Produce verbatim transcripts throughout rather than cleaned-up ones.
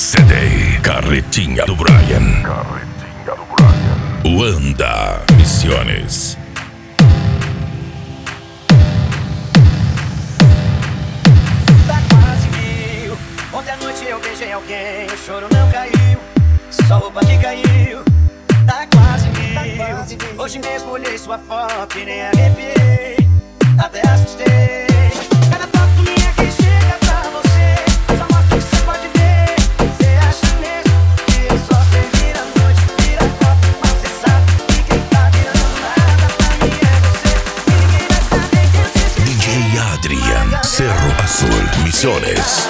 C D Carretinha do Brian. Carretinha do Brian. Wanda Missões. Tá quase mil. Ontem à noite eu beijei alguém, o choro não caiu, só a roupa que caiu. Tá quase mil. Hoje mesmo olhei sua foto e nem arrepiei, até assustei. Cada foto minha que chega pra você, só mostra o que você pode ver. Você acha mesmo que eu só sei vir à noite, vira copo, mas você sabe que quem tá virando nada pra mim é você. Ninguém vai saber que eu te esqueci. D J Adrian, Cerro Azul Missões.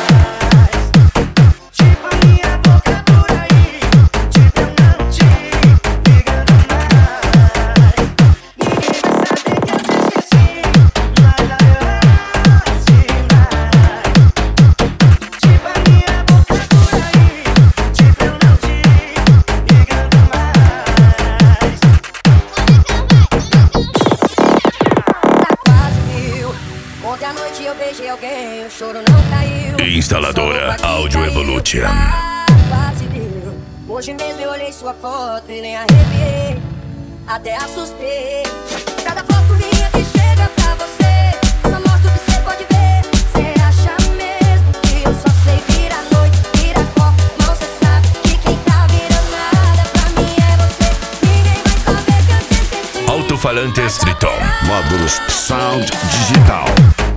Ontem à noite eu beijei alguém, o choro não caiu. Instaladora Audio Evolution. Quase deu. Hoje mesmo eu olhei sua foto e nem arrepiei, até assustei. Cada foto minha que chega pra você, só mostra o que você pode ver. Você acha mesmo que eu só sei vir à noite, vira copo, não cê sabe que quem tá virando nada pra mim é você. Ninguém vai saber que eu te esqueci. Alto-falantes Triton. Módulos Sound Digital.